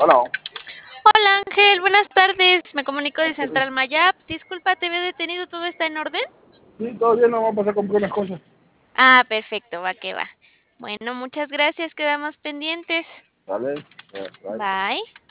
Hola. Hola Ángel, buenas tardes. Me comunico de Central Mayaps. Disculpa, ¿te había detenido? ¿Todo está en orden? Sí, todavía no vamos a pasar a comprar unas cosas. Ah, perfecto, va que va. Bueno, muchas gracias, quedamos pendientes. Vale. Bye. Bye.